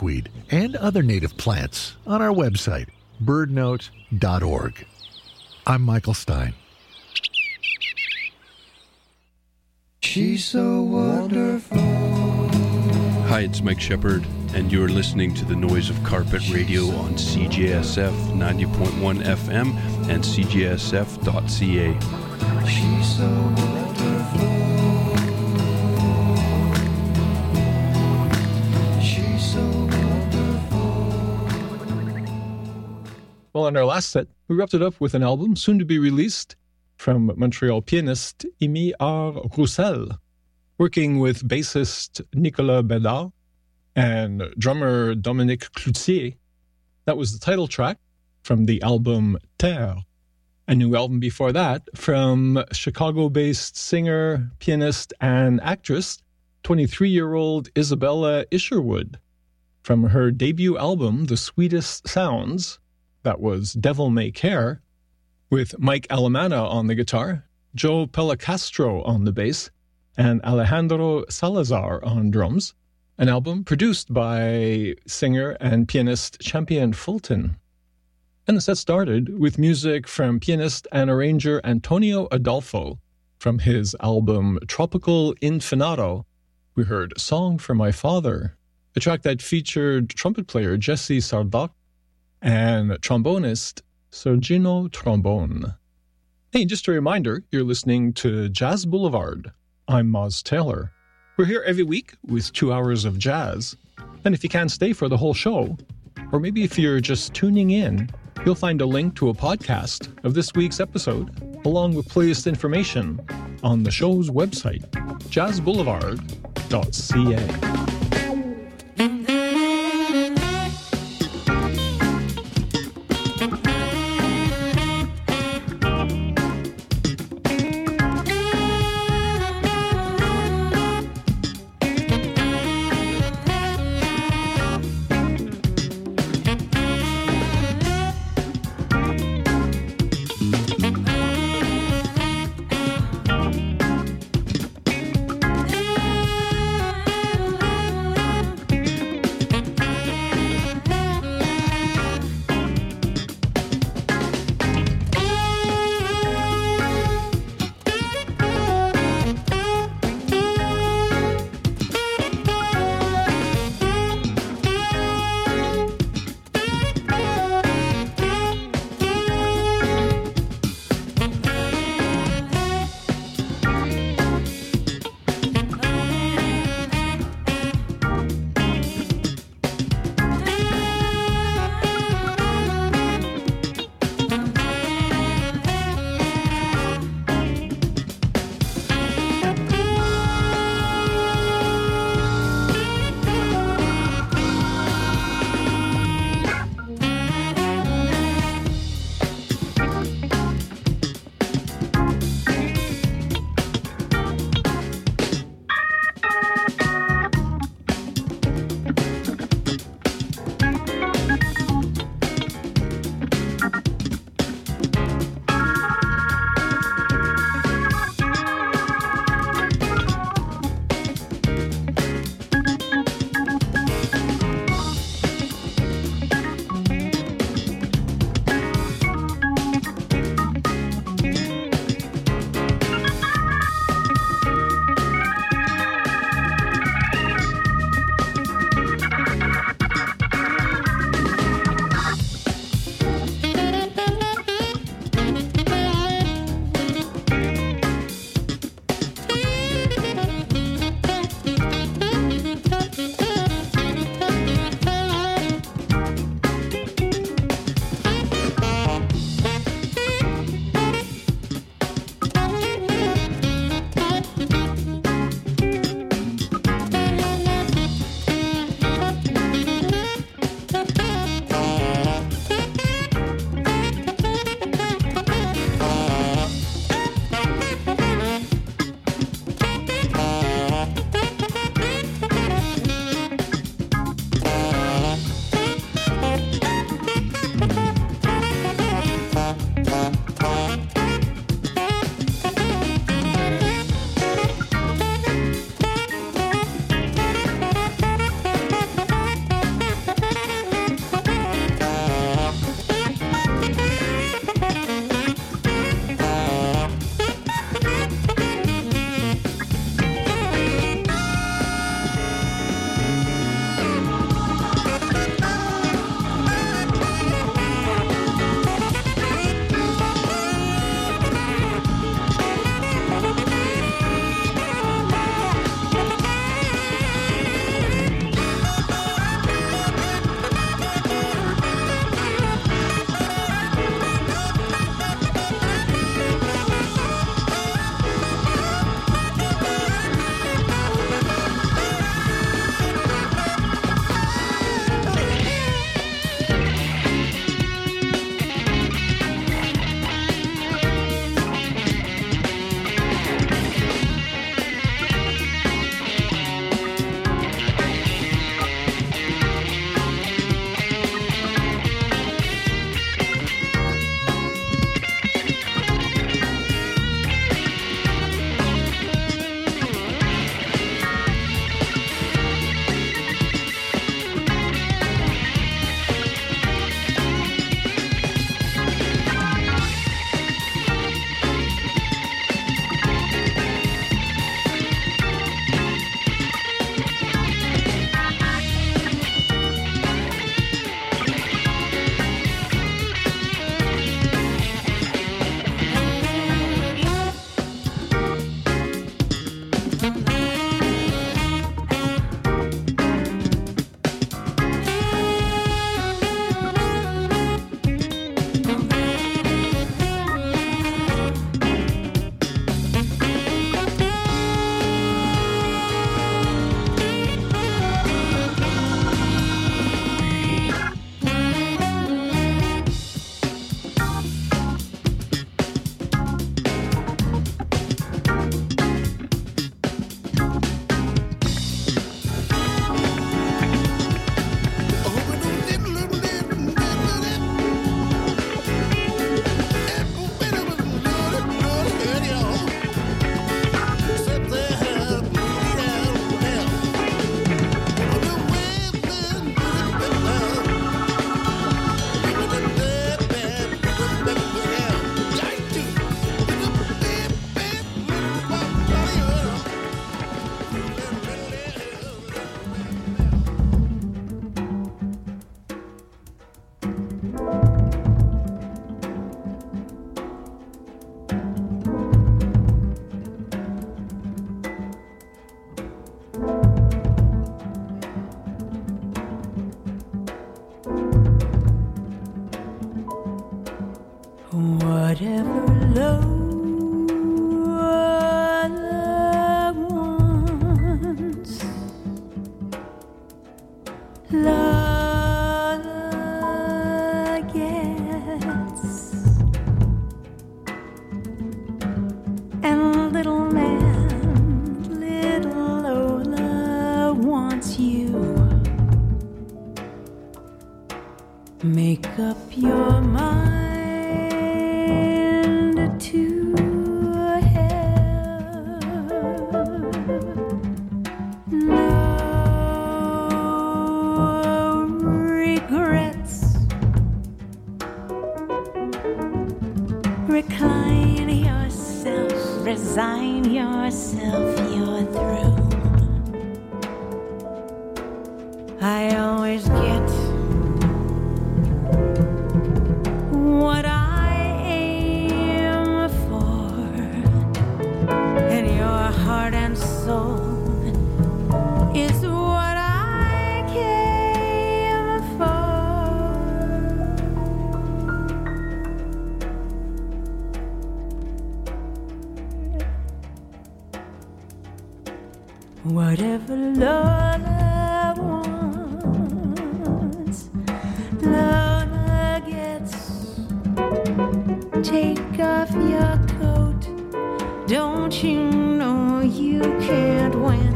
milkweed, and other native plants on our website, birdnote.org. I'm Michael Stein. She's so wonderful. Hi, it's Mike Shepard, and you're listening to the Noise of Carpet Radio on CJSF 90.1 FM and CJSF.ca. She's so wonderful. She's so wonderful. Well, in our last set, we wrapped it up with an album soon to be released from Montreal pianist Amy R. Roussel, working with bassist Nicolas Bedard and drummer Dominique Cloutier. That was the title track from the album Terre. A new album before that from Chicago-based singer, pianist, and actress, 23-year-old Isabella Isherwood. From her debut album, The Sweetest Sounds, that was Devil May Care, with Mike Alamana on the guitar, Joe Pellicastro on the bass, and Alejandro Salazar on drums. An album produced by singer and pianist Champion Fulton. And the set started with music from pianist and arranger Antonio Adolfo from his album Tropical Infinato. We heard Song for My Father, a track that featured trumpet player Jesse Sardoc and trombonist Sergino Trombone. Hey, just a reminder, you're listening to Jazz Boulevard. I'm Moz Taylor. We're here every week with 2 hours of jazz. And if you can't stay for the whole show, or maybe if you're just tuning in, you'll find a link to a podcast of this week's episode, along with playlist information on the show's website, jazzboulevard.ca. Whatever love wants, love gets. And little Lola wants you. Make up your mind to have no regrets. Recline yourself, resign yourself, you're through. I always get what I aim for, and your heart and soul is what I came for. Whatever Lola wants, Lola gets. Take off your coat. Don't you know you can't win?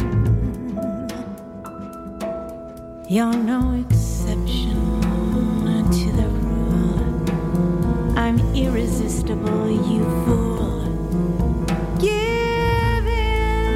You're no exception to the rule. I'm irresistible, you fool. Give in.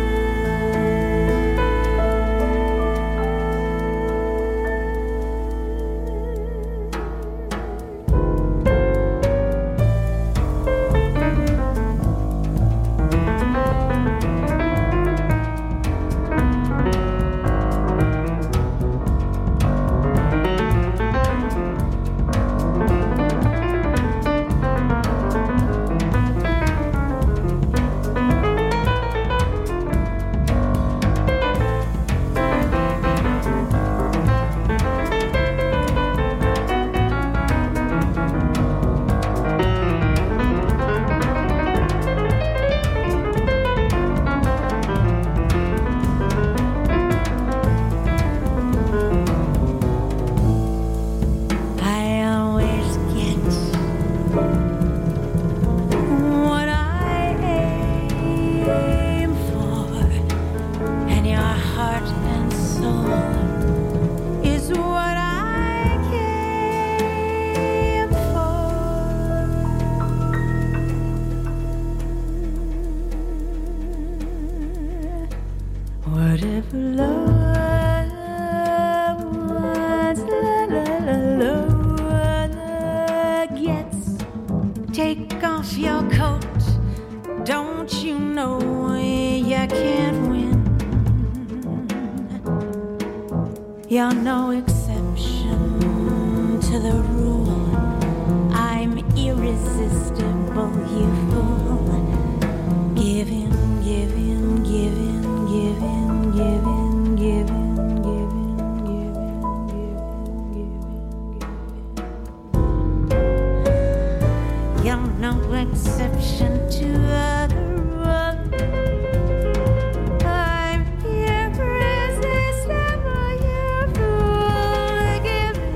Whatever love wants, Lola gets. Take off your coat. Don't you know you can't win? You're no exception to the rule. I'm irresistible, you fool. Give in, give in, give in, give in, give in, give in, give in, give in, give in, give in. You're no exception to the rule. I'm irresistible, you fool. Give in.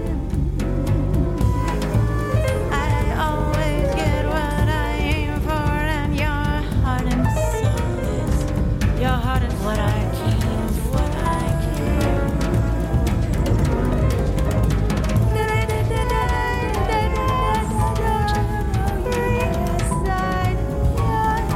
I always get what I aim for, and your heart and soul is, your heart is what I came for, what I came. Yes, I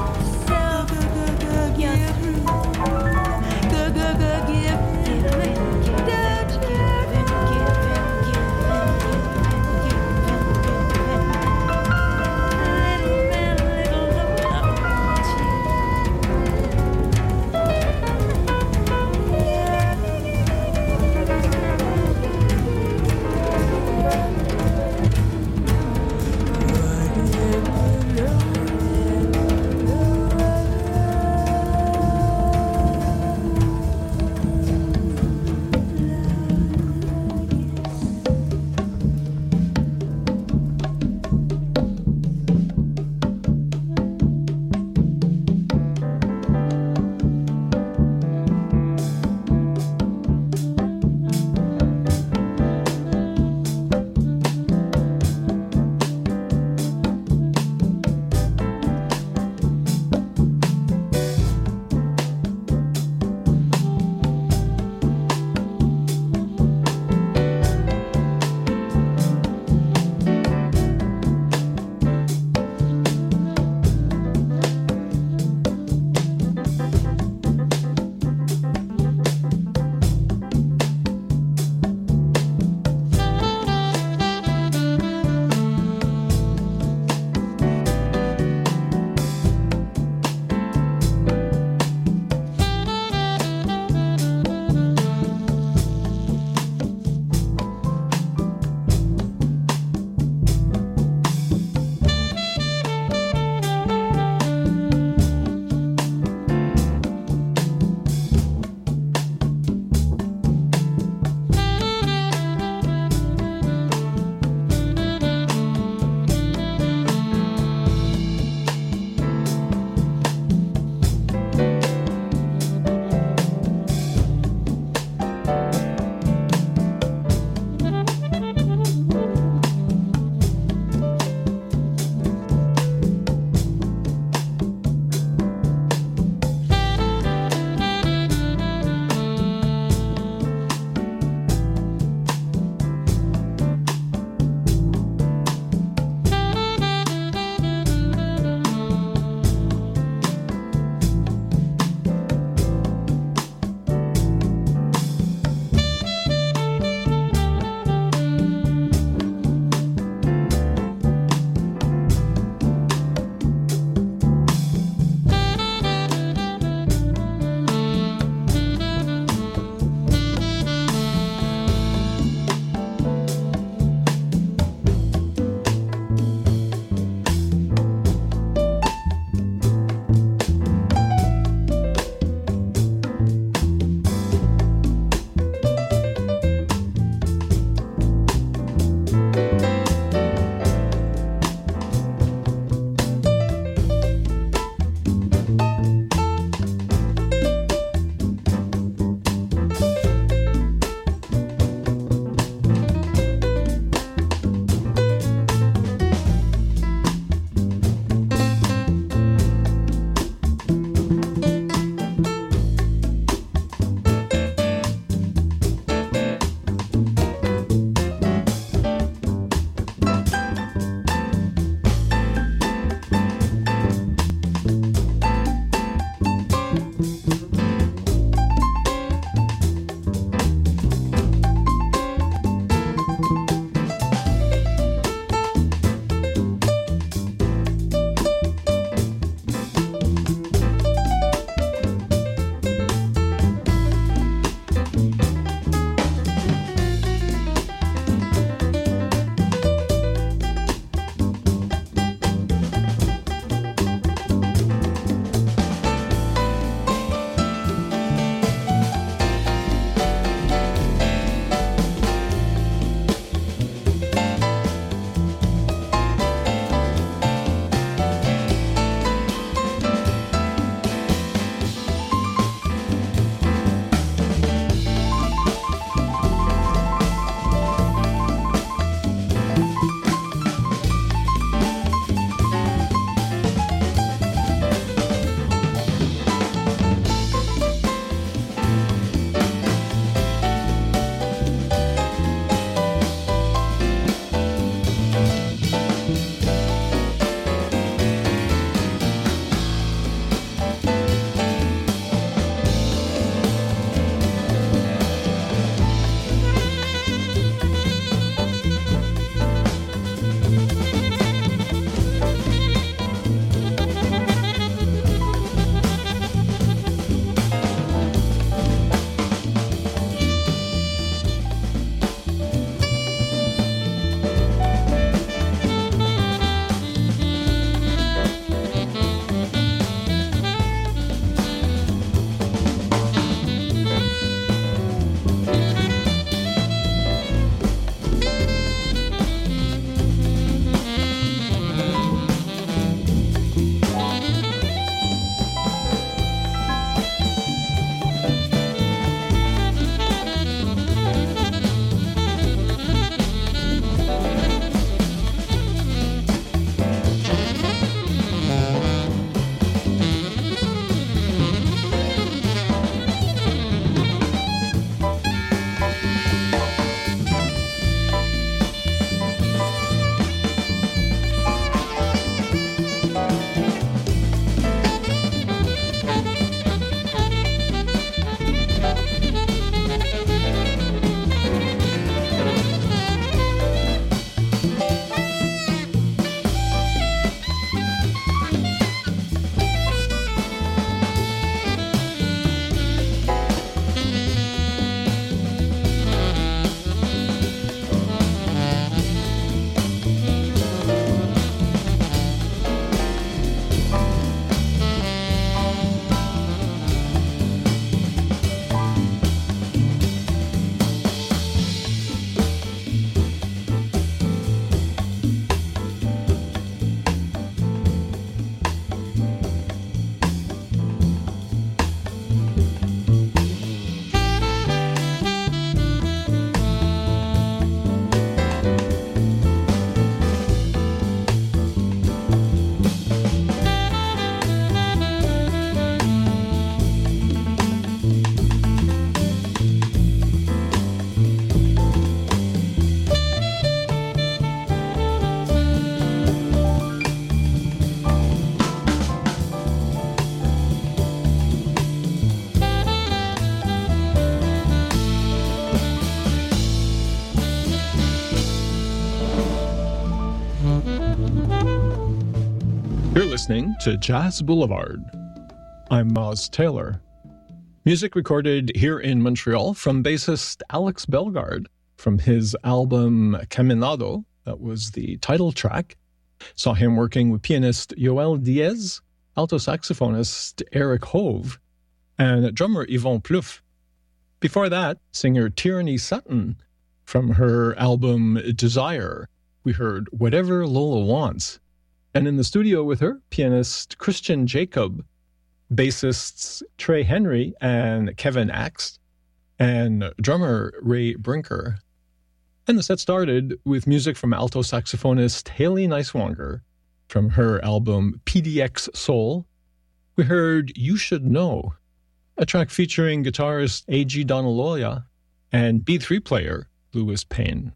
You're listening to Jazz Boulevard. I'm Moz Taylor. Music recorded here in Montreal from bassist Alex Bellegarde from his album Caminado, that was the title track. Saw him working with pianist Yoel Diaz, alto saxophonist Eric Hove, and drummer Yvon Plouffe. Before that, singer Tierney Sutton from her album Desire. We heard Whatever Lola Wants. And in the studio with her, pianist Christian Jacob, bassists Trey Henry and Kevin Axe, and drummer Ray Brinker. And the set started with music from alto saxophonist Haley Neiswanger from her album PDX Soul. We heard You Should Know, a track featuring guitarist A.G. Donaloya and B3 player Louis Payne.